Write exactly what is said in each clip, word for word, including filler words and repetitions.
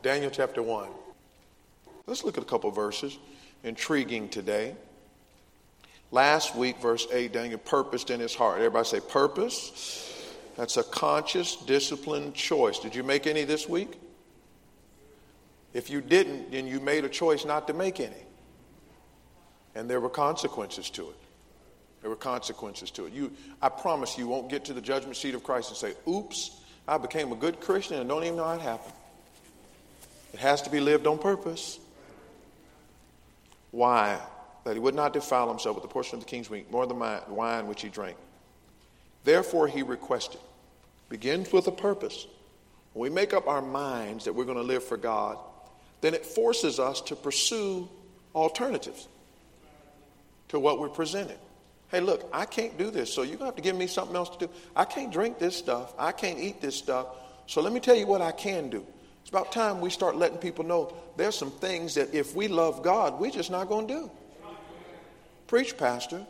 Daniel chapter one. Let's look at a couple verses. Intriguing today. Last week, verse eight, Daniel purposed in his heart. Everybody say purpose. That's a conscious, disciplined choice. Did you make any this week? If you didn't, then you made a choice not to make any. And there were consequences to it. There were consequences to it. You, I promise you won't get to the judgment seat of Christ and say, oops, I became a good Christian and don't even know how it happened. It has to be lived on purpose. Why? That he would not defile himself with the portion of the king's meat, nor the wine which he drank. Therefore he requested. Begins with a purpose. When we make up our minds that we're going to live for God, then it forces us to pursue alternatives to what we're presented. Hey, look, I can't do this, so you're going to have to give me something else to do. I can't drink this stuff. I can't eat this stuff. So let me tell you what I can do. It's about time we start letting people know there's some things that if we love God, we're just not going to do. Preach, Pastor.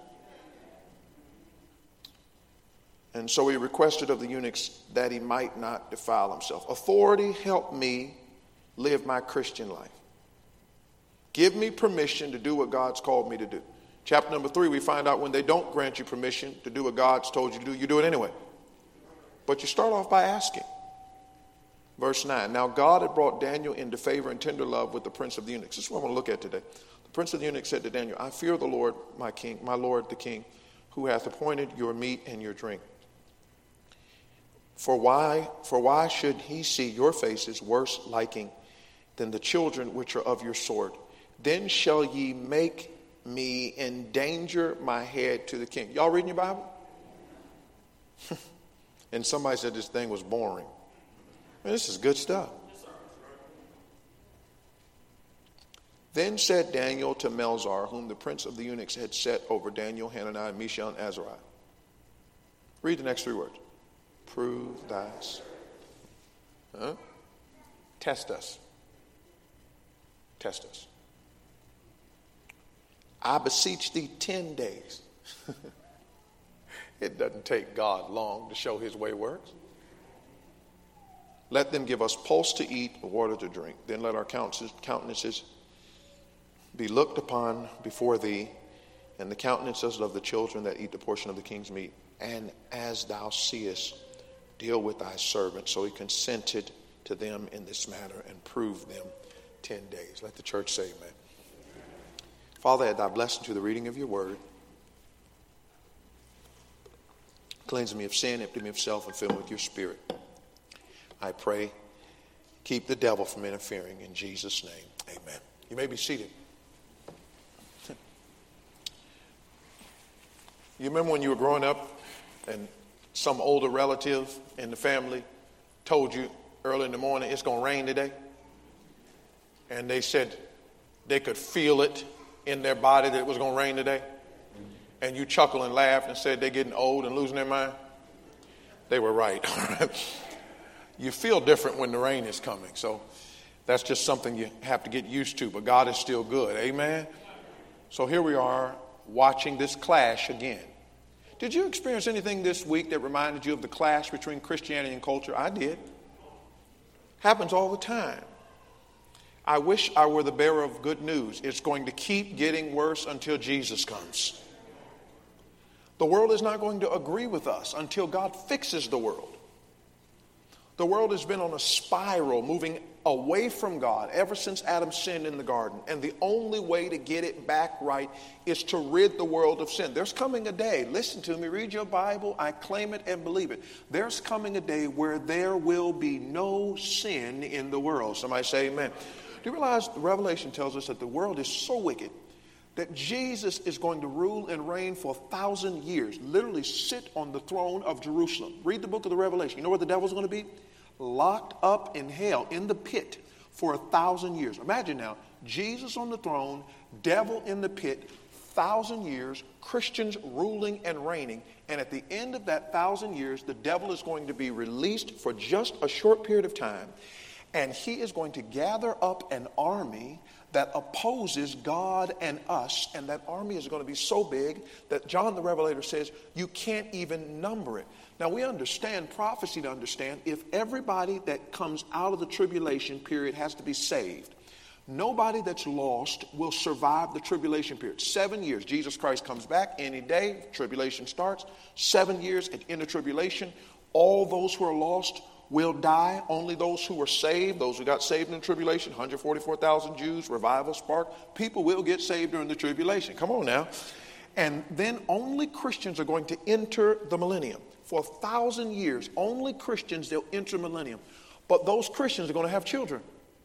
And so he requested of the eunuchs that he might not defile himself. Authority, help me live my Christian life. Give me permission to do what God's called me to do. Chapter number three, we find out when they don't grant you permission to do what God's told you to do, you do it anyway. But you start off by asking. Verse nine, now God had brought Daniel into favor and tender love with the prince of the eunuchs. This is what I want to look at today. The prince of the eunuchs said to Daniel, I fear the Lord, my king, my Lord the king, who hath appointed your meat and your drink. For why, for why should he see your faces worse liking than the children which are of your sword? Then shall ye make me endanger my head to the king. Y'all reading your Bible? And somebody said this thing was boring. Man, this is good stuff. Then said Daniel to Melzar, whom the prince of the eunuchs had set over Daniel, Hananiah, Mishael, and Azariah. Read the next three words. Prove thyself. Huh? Test us. Test us. I beseech thee ten days. It doesn't take God long to show his way works. Let them give us pulse to eat, water to drink. Then let our countenances be looked upon before thee, and the countenances of the children that eat the portion of the king's meat. And as thou seest, deal with thy servant. So he consented to them in this matter and proved them ten days. Let the church say amen. Father, add thy blessing to the reading of your word. Cleanse me of sin, empty me of self, and fill me with your spirit. I pray, keep the devil from interfering in Jesus' name. Amen. You may be seated. You remember when you were growing up and some older relative in the family told you early in the morning, it's going to rain today? And they said they could feel it in their body that it was going to rain today? And you chuckled and laughed and said they're getting old and losing their mind? They were right. You feel different when the rain is coming. So that's just something you have to get used to. But God is still good. Amen? So here we are watching this clash again. Did you experience anything this week that reminded you of the clash between Christianity and culture? I did. Happens all the time. I wish I were the bearer of good news. It's going to keep getting worse until Jesus comes. The world is not going to agree with us until God fixes the world. The world has been on a spiral moving away from God ever since Adam sinned in the garden. And the only way to get it back right is to rid the world of sin. There's coming a day, listen to me, read your Bible, I claim it and believe it. There's coming a day where there will be no sin in the world. Somebody say amen. Do you realize the Revelation tells us that the world is so wicked that Jesus is going to rule and reign for a thousand years, literally sit on the throne of Jerusalem. Read the book of the Revelation. You know where the devil's going to be? Locked up in hell, in the pit, for a thousand years. Imagine now, Jesus on the throne, devil in the pit, thousand years, Christians ruling and reigning. And at the end of that thousand years, the devil is going to be released for just a short period of time. And he is going to gather up an army that opposes God and us. And that army is going to be so big that John the Revelator says you can't even number it. Now we understand prophecy to understand if everybody that comes out of the tribulation period has to be saved. Nobody that's lost will survive the tribulation period. Seven years. Jesus Christ comes back any day. Tribulation starts. Seven years in the tribulation. All those who are lost will die. Only those who were saved, those who got saved in the tribulation, one hundred forty-four thousand Jews, revival spark. People will get saved during the tribulation. Come on now. And then only Christians are going to enter the millennium. For a thousand years, only Christians, they'll enter millennium. But those Christians are going to have children.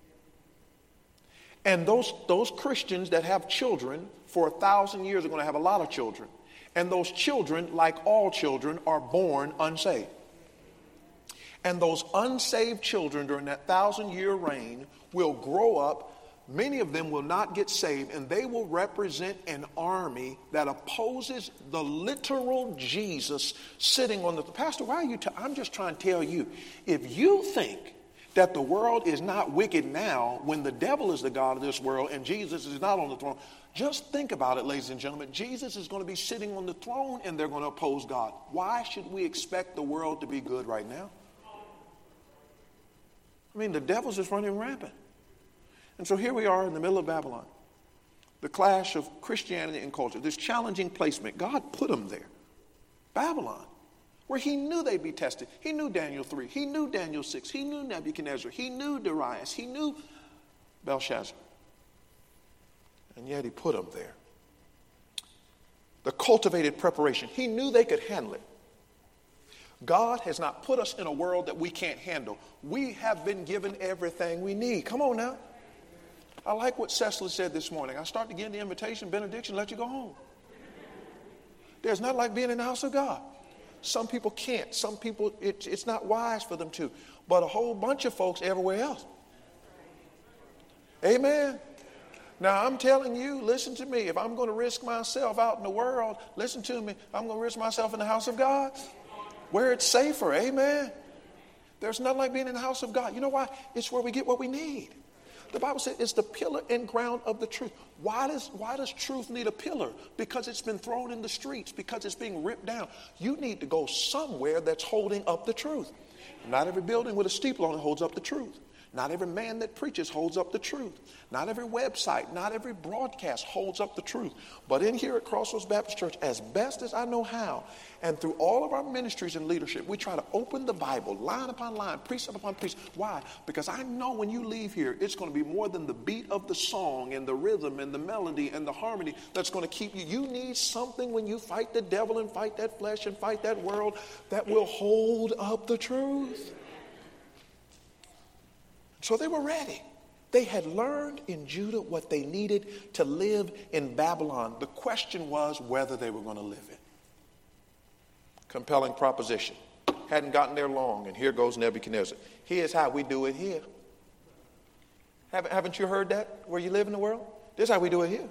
And those, those Christians that have children for a thousand years are going to have a lot of children. And those children, like all children, are born unsaved. And those unsaved children during that thousand year reign will grow up. Many of them will not get saved, and they will represent an army that opposes the literal Jesus sitting on the... Pastor, why are you... T- I'm just trying to tell you, if you think that the world is not wicked now when the devil is the God of this world and Jesus is not on the throne, just think about it, ladies and gentlemen. Jesus is going to be sitting on the throne, and they're going to oppose God. Why should we expect the world to be good right now? I mean, the devil's just running rampant. And so here we are in the middle of Babylon, the clash of Christianity and culture, this challenging placement. God put them there, Babylon, where he knew they'd be tested. He knew Daniel three. He knew Daniel six. He knew Nebuchadnezzar. He knew Darius. He knew Belshazzar. And yet he put them there. The cultivated preparation. He knew they could handle it. God has not put us in a world that we can't handle. We have been given everything we need. Come on now. I like what Cecily said this morning. I start to get the invitation, benediction, let you go home. There's not like being in the house of God. Some people can't. Some people, it, it's not wise for them to. But a whole bunch of folks everywhere else. Amen. Now, I'm telling you, listen to me. If I'm going to risk myself out in the world, listen to me. I'm going to risk myself in the house of God where it's safer. Amen. There's nothing like being in the house of God. You know why? It's where we get what we need. The Bible says it's the pillar and ground of the truth. Why does, why does truth need a pillar? Because it's been thrown in the streets, because it's being ripped down. You need to go somewhere that's holding up the truth. Not every building with a steeple on it holds up the truth. Not every man that preaches holds up the truth. Not every website, not every broadcast holds up the truth. But in here at Crossroads Baptist Church, as best as I know how, and through all of our ministries and leadership, we try to open the Bible line upon line, precept upon precept. Why? Because I know when you leave here, it's going to be more than the beat of the song and the rhythm and the melody and the harmony that's going to keep you. You need something when you fight the devil and fight that flesh and fight that world that will hold up the truth. So they were ready. They had learned in Judah what they needed to live in Babylon. The question was whether they were going to live it. Compelling proposition. Hadn't gotten there long, and here goes Nebuchadnezzar. Here's how we do it here. Haven't, haven't you heard that where you live in the world? This is how we do it here.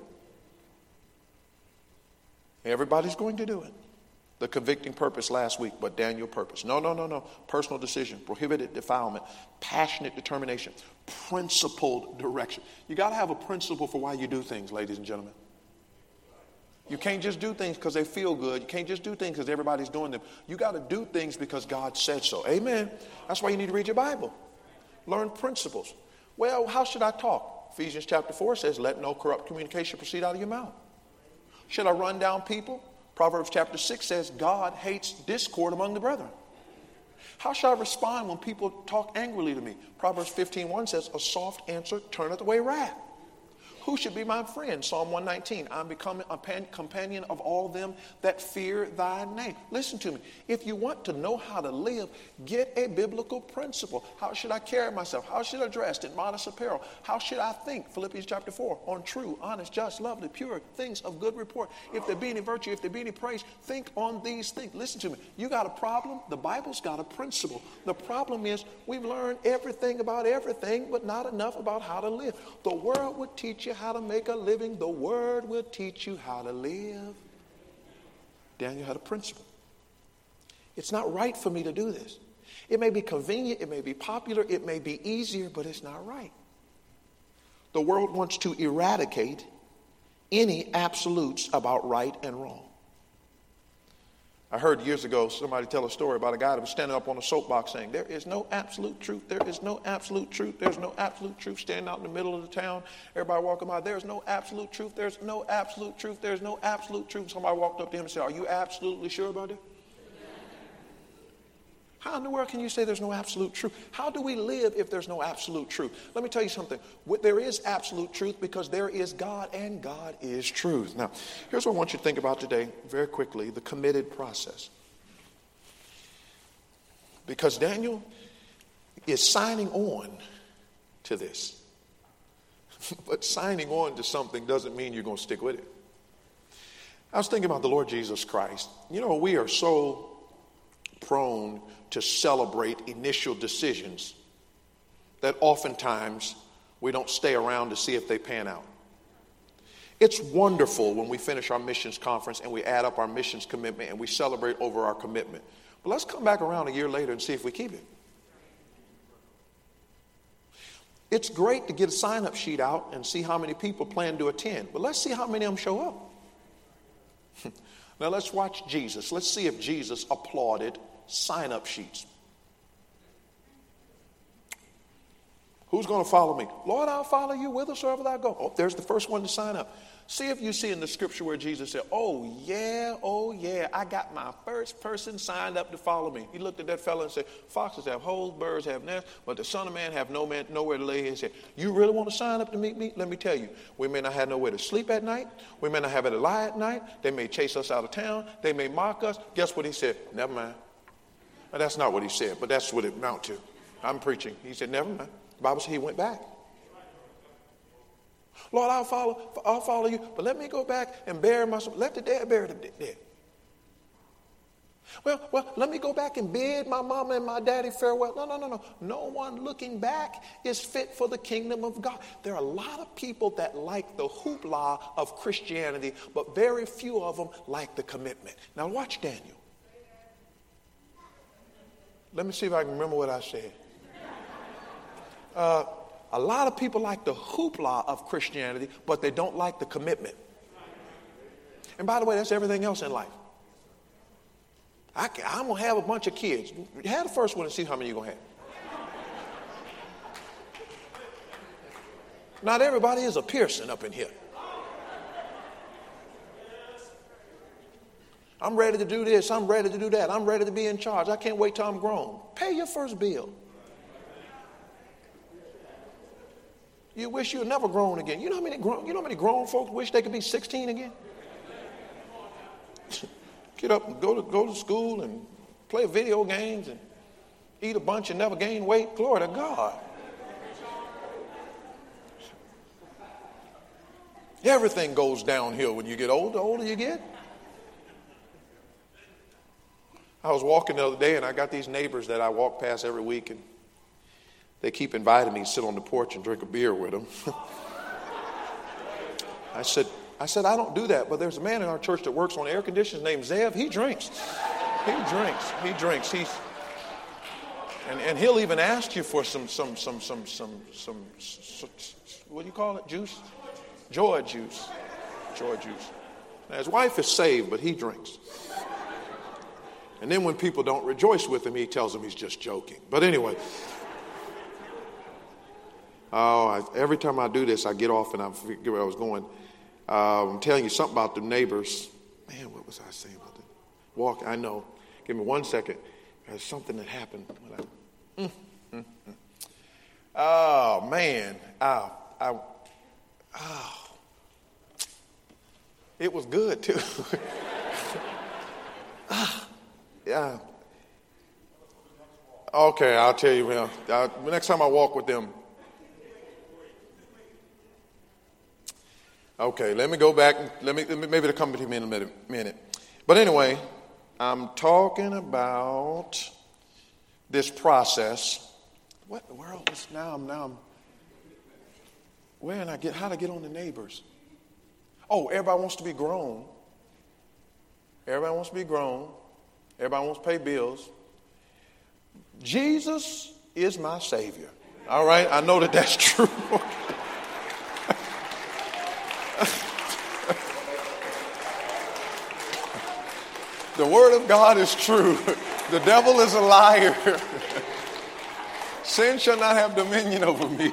Everybody's going to do it. The convicting purpose last week, but Daniel purpose. No, no, no, no. Personal decision, prohibited defilement, passionate determination, principled direction. You got to have a principle for why you do things, ladies and gentlemen. You can't just do things because they feel good. You can't just do things because everybody's doing them. You got to do things because God said so. Amen. That's why you need to read your Bible. Learn principles. Well, how should I talk? Ephesians chapter four says, let no corrupt communication proceed out of your mouth. Should I run down people? Proverbs chapter six says God hates discord among the brethren. How shall I respond when people talk angrily to me? Proverbs fifteen one says a soft answer turneth away wrath. Who should be my friend? Psalm one nineteen, I'm becoming a pan- companion of all them that fear thy name. Listen to me. If you want to know how to live, get a biblical principle. How should I carry myself? How should I dress in modest apparel? How should I think? Philippians chapter four, on true, honest, just, lovely, pure things of good report. If there be any virtue, if there be any praise, think on these things. Listen to me. You got a problem? The Bible's got a principle. The problem is we've learned everything about everything, but not enough about how to live. The world would teach you how to make a living. The word will teach you how to live. Daniel had a principle. It's not right for me to do this. It may be convenient, it may be popular, it may be easier, but it's not right. The world wants to eradicate any absolutes about right and wrong. I heard years ago somebody tell a story about a guy that was standing up on a soapbox saying, there is no absolute truth, there is no absolute truth, there's no absolute truth, standing out in the middle of the town, everybody walking by, there's no absolute truth, there's no absolute truth, there's no absolute truth. Somebody walked up to him and said, are you absolutely sure about it? How in the world can you say there's no absolute truth? How do we live if there's no absolute truth? Let me tell you something. There is absolute truth because there is God and God is truth. Now, here's what I want you to think about today very quickly, the committed process. Because Daniel is signing on to this. But signing on to something doesn't mean you're going to stick with it. I was thinking about the Lord Jesus Christ. You know, we are so prone to celebrate initial decisions that oftentimes we don't stay around to see if they pan out. It's wonderful when we finish our missions conference and we add up our missions commitment and we celebrate over our commitment. But let's come back around a year later and see if we keep it. It's great to get a sign-up sheet out and see how many people plan to attend, but let's see how many of them show up. Now let's watch Jesus. Let's see if Jesus applauded sign-up sheets. Who's going to follow me? Lord, I'll follow you whithersoever thou go. Oh, there's the first one to sign up. See if you see in the scripture where Jesus said, oh yeah, oh yeah, I got my first person signed up to follow me. He looked at that fellow and said, foxes have holes, birds have nests, but the Son of Man have no man nowhere to lay his head. You really want to sign up to meet me? Let me tell you, we may not have nowhere to sleep at night. We may not have it to lie at night. They may chase us out of town. They may mock us. Guess what he said? Never mind. Now, that's not what he said, but that's what it amounted to. I'm preaching. He said, never mind. The Bible said he went back. Lord, I'll follow, I'll follow you, but let me go back and bury myself. Let the dead bury the dead. Well, well, let me go back and bid my mama and my daddy farewell. No, no, no, no. No one looking back is fit for the kingdom of God. There are a lot of people that like the hoopla of Christianity, but very few of them like the commitment. Now watch Daniel. Let me see if I can remember what I said. Uh, a lot of people like the hoopla of Christianity, but they don't like the commitment. And by the way, that's everything else in life. I can, I'm going to have a bunch of kids. Have the first one and see how many you're going to have. Not everybody is a Pearson up in here. I'm ready to do this. I'm ready to do that. I'm ready to be in charge. I can't wait till I'm grown. Pay your first bill. You wish you were never grown again. You know how many grown, you know how many grown folks wish they could be sixteen again? Get up and go to go to school and play video games and eat a bunch and never gain weight. Glory to God. Everything goes downhill when you get older. The older you get. I was walking the other day and I got these neighbors that I walk past every week, and they keep inviting me to sit on the porch and drink a beer with them. I said, I said, I don't do that, but there's a man in our church that works on air conditioners named Zev. He drinks. He drinks. He drinks. He's and, and he'll even ask you for some some some some some some, some what do you call it? Juice? Joy juice. Joy juice. Now, his wife is saved, but he drinks. And then when people don't rejoice with him, he tells them he's just joking. But anyway. Oh, I, every time I do this, I get off and I forget where I was going. Uh, I'm telling you something about the neighbors. Man, what was I saying about them? Walk, I know. Give me one second. There's something that happened. When I, mm, mm, mm. Oh, man. Oh, I, oh. It was good, too. ah, yeah. Okay, I'll tell you. Well, uh, next time I walk with them. Okay, let me go back. Let me, let me maybe it'll come to me in a minute, minute. But anyway, I'm talking about this process. What in the world is now? I'm now. I'm, where did I get? How to get on the neighbors? Oh, everybody wants to be grown. Everybody wants to be grown. Everybody wants to pay bills. Jesus is my Savior. All right, I know that that's true. The word of God is true. The devil is a liar. Sin shall not have dominion over me.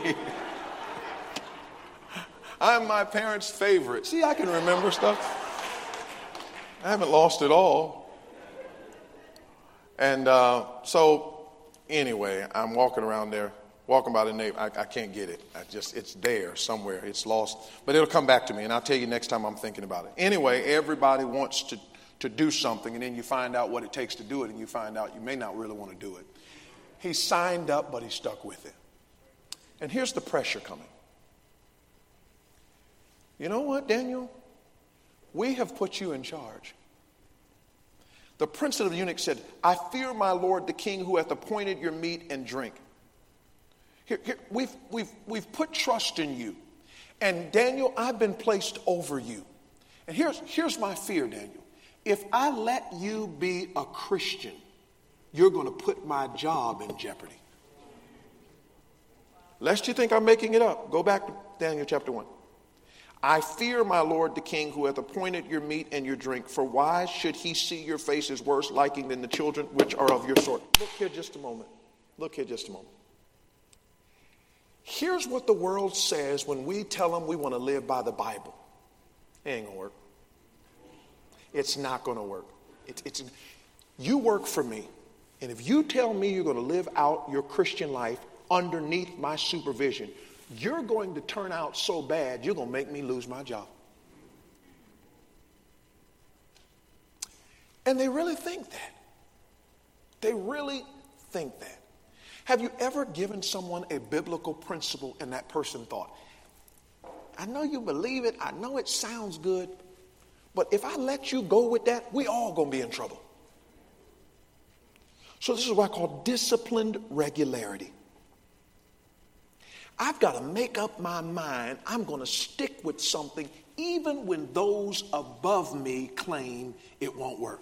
I'm my parents' favorite. See, I can remember stuff. I haven't lost it all. And uh, so, anyway, I'm walking around there, walking by the neighbor. I, I can't get it. I just, it's there somewhere. It's lost. But it'll come back to me, and I'll tell you next time I'm thinking about it. Anyway, everybody wants to, to do something, and then you find out what it takes to do it, and you find out you may not really want to do it. He signed up, but he stuck with it. And here's the pressure coming. You know what, Daniel? We have put you in charge. The prince of the eunuchs said, I fear my lord the king who hath appointed your meat and drink. Here, here, we've, we've, we've put trust in you. And Daniel, I've been placed over you. And here's, here's my fear, Daniel. If I let you be a Christian, you're going to put my job in jeopardy. Lest you think I'm making it up, go back to Daniel chapter one. I fear my lord the king who hath appointed your meat and your drink, for why should he see your faces worse liking than the children which are of your sort? Look here just a moment. Look here just a moment. Here's what the world says when we tell them we want to live by the Bible. It ain't going to work. It's not going to work. It's, it's, you work for me. And if you tell me you're going to live out your Christian life underneath my supervision, you're going to turn out so bad, you're going to make me lose my job. And they really think that. They really think that. Have you ever given someone a biblical principle and that person thought, I know you believe it, I know it sounds good, but if I let you go with that, we all going to be in trouble. So this is what I call disciplined regularity. I've got to make up my mind I'm going to stick with something even when those above me claim it won't work.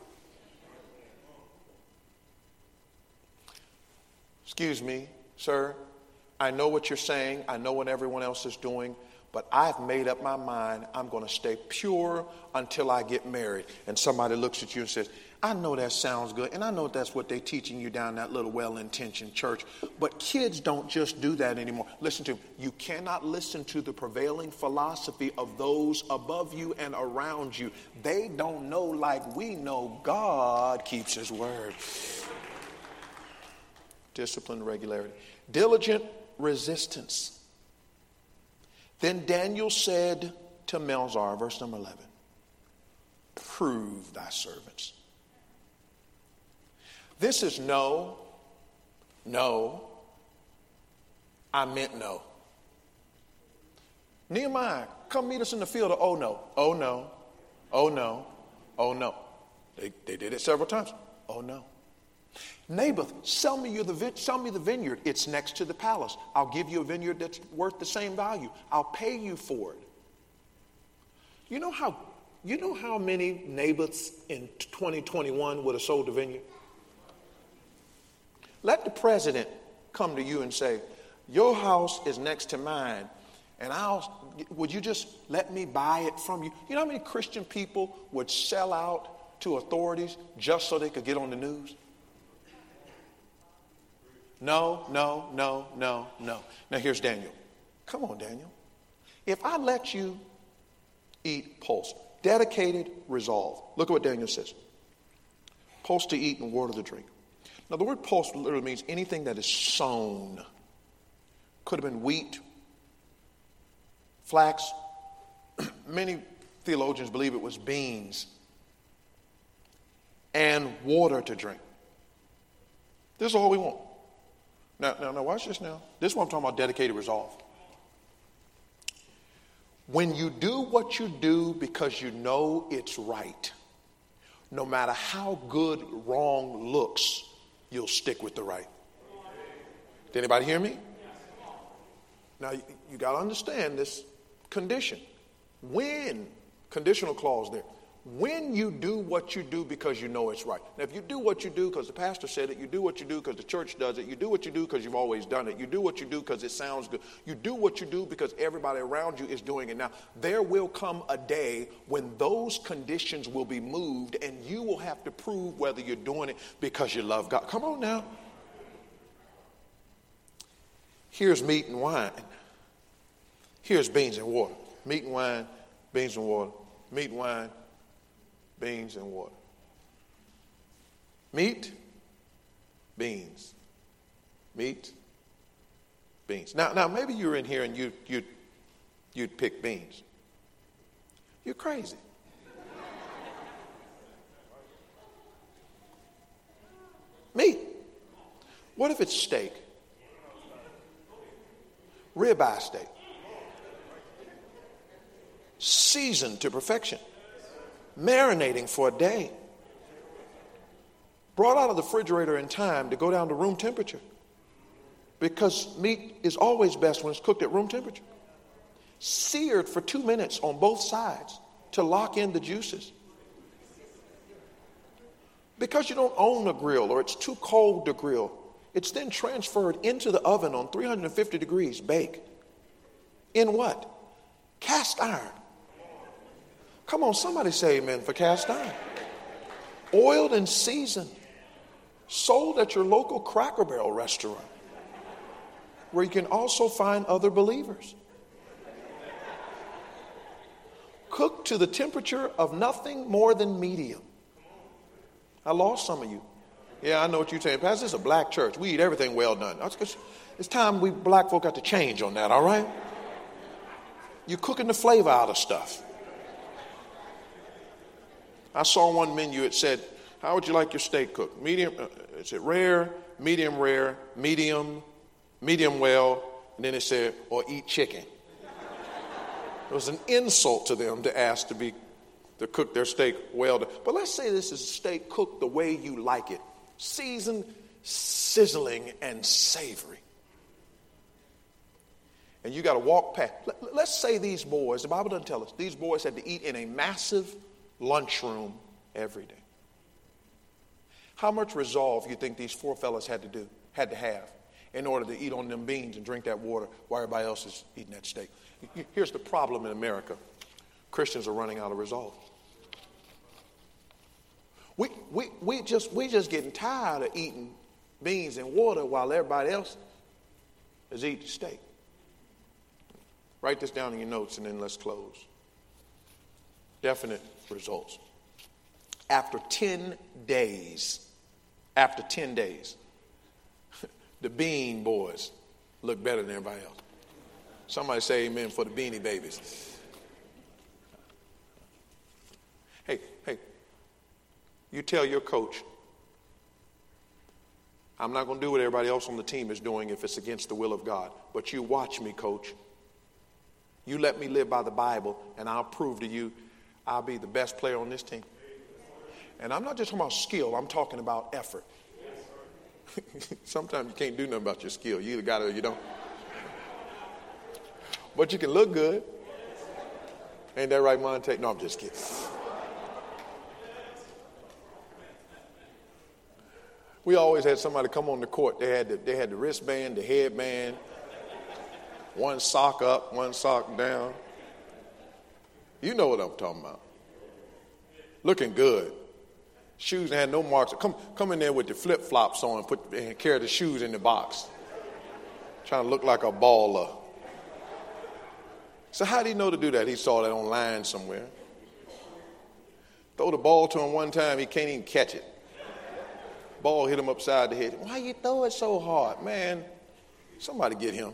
Excuse me, sir. I know what you're saying. I know what everyone else is doing. But I've made up my mind I'm going to stay pure until I get married. And somebody looks at you and says, I know that sounds good. And I know that's what they're teaching you down that little well-intentioned church. But kids don't just do that anymore. Listen to me. You cannot listen to the prevailing philosophy of those above you and around you. They don't know like we know. God keeps his word. Discipline, regularity. Diligent resistance. Then Daniel said to Melzar, verse number eleven, prove thy servants. This is no, no, I meant no. Nehemiah, come meet us in the field of oh no, oh no, oh no, oh no. They, they did it several times. Oh no. Naboth, sell me, you the, sell me the vineyard. It's next to the palace. I'll give you a vineyard that's worth the same value. I'll pay you for it. You know how, you know how many Naboths in twenty twenty-one would have sold the vineyard? Let the president come to you and say, your house is next to mine, and I'll, would you just let me buy it from you? You know how many Christian people would sell out to authorities just so they could get on the news? No, no, no, no, no. Now here's Daniel. Come on, Daniel. If I let you eat pulse, dedicated resolve. Look at what Daniel says. Pulse to eat and water to drink. Now the word pulse literally means anything that is sown. Could have been wheat, flax. Many theologians believe it was beans. And water to drink. This is all we want. Now, now, now, watch this now. This is what I'm talking about, dedicated resolve. When you do what you do because you know it's right, no matter how good wrong looks, you'll stick with the right. Did anybody hear me? Now, you, you got to understand this condition. When, conditional clause there, when you do what you do because you know it's right. Now, if you do what you do because the pastor said it, you do what you do because the church does it, you do what you do because you've always done it, you do what you do because it sounds good, you do what you do because everybody around you is doing it. Now, there will come a day when those conditions will be moved and you will have to prove whether you're doing it because you love God. Come on now. Here's meat and wine. Here's beans and water. Meat and wine, beans and water. Meat and wine, beans and water. Meat, beans. Meat, beans. Now, now maybe you're in here and you, you, you'd pick beans. You're crazy. Meat. What if it's steak? Ribeye steak. Seasoned to perfection. Marinating for a day. Brought out of the refrigerator in time to go down to room temperature. Because meat is always best when it's cooked at room temperature. Seared for two minutes on both sides to lock in the juices. Because you don't own a grill or it's too cold to grill, it's then transferred into the oven on three hundred fifty degrees, bake. In what? Cast iron. Come on, somebody say amen for cast iron. Oiled and seasoned. Sold at your local Cracker Barrel restaurant, where you can also find other believers. Cooked to the temperature of nothing more than medium. I lost some of you. Yeah, I know what you're saying. Pastor, this is a black church. We eat everything well done. It's time we black folk got to change on that, all right? You're cooking the flavor out of stuff. I saw one menu, it said, how would you like your steak cooked? Medium, uh, it said rare, medium rare, medium, medium well, and then it said, or eat chicken. It was an insult to them to ask to be, to cook their steak well done. But let's say this is steak cooked the way you like it. Seasoned, sizzling, and savory. And you got to walk past. Let's say these boys, the Bible doesn't tell us, these boys had to eat in a massive lunchroom every day. How much resolve you think these four fellas had to do, had to have in order to eat on them beans and drink that water while everybody else is eating that steak? Here's the problem in America. Christians are running out of resolve. We, we, we just we just getting tired of eating beans and water while everybody else is eating steak. Write this down in your notes and then let's close. Definite results. After ten days, after ten days, the Bean Boys look better than everybody else. Somebody say amen for the Beanie Babies. Hey, hey, you tell your coach, I'm not going to do what everybody else on the team is doing if it's against the will of God. But you watch me, coach. You let me live by the Bible, and I'll prove to you I'll be the best player on this team. And I'm not just talking about skill. I'm talking about effort. Sometimes you can't do nothing about your skill. You either got it or you don't. But you can look good. Ain't that right, Monte? No, I'm just kidding. We always had somebody come on the court. They had the, they had the wristband, the headband, one sock up, one sock down. You know what I'm talking about. Looking good. Shoes had no marks. Come, come in there with the flip-flops on and put and carry the shoes in the box. Trying to look like a baller. So how did he know to do that? He saw that online somewhere. Throw the ball to him one time, he can't even catch it. Ball hit him upside the head. Why you throw it so hard? Man, somebody get him.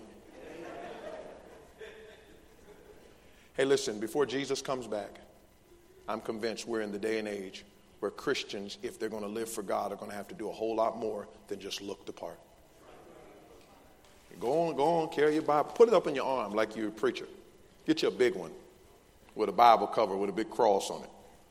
Hey, listen, before Jesus comes back, I'm convinced we're in the day and age where Christians, if they're going to live for God, are going to have to do a whole lot more than just look the part. Go on, go on, carry your Bible. Put it up in your arm like you're a preacher. Get you a big one with a Bible cover with a big cross on it.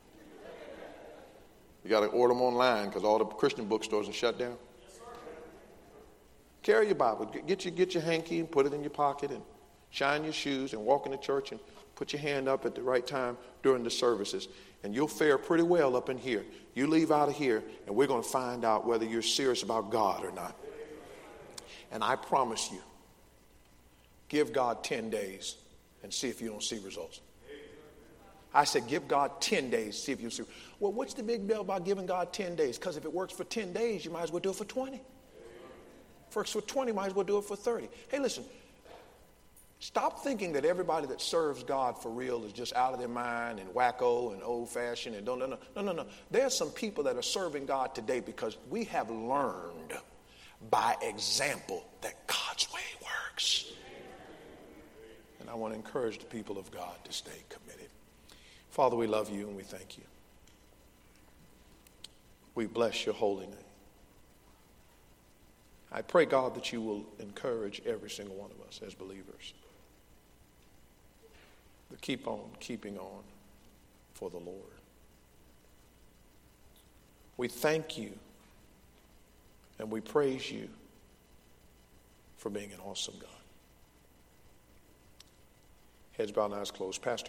You got to order them online because all the Christian bookstores are shut down. Carry your Bible. Get your, get your hanky and put it in your pocket and shine your shoes and walk into church and put your hand up at the right time during the services, and you'll fare pretty well up in here. You leave out of here, and we're going to find out whether you're serious about God or not. And I promise you, give God ten days and see if you don't see results. I said, give God ten days, see if you see. Well, what's the big deal about giving God ten days? Because if it works for ten days, you might as well do it for twenty. If it works for twenty, might as well do it for thirty. Hey, listen, stop thinking that everybody that serves God for real is just out of their mind and wacko and old-fashioned and don't, no, no, no, no, no. There are some people that are serving God today because we have learned by example that God's way works. And I want to encourage the people of God to stay committed. Father, we love you and we thank you. We bless your holy name. I pray, God, that you will encourage every single one of us as believers to keep on keeping on for the Lord. We thank you and we praise you for being an awesome God. Heads bowed and eyes closed. Pastor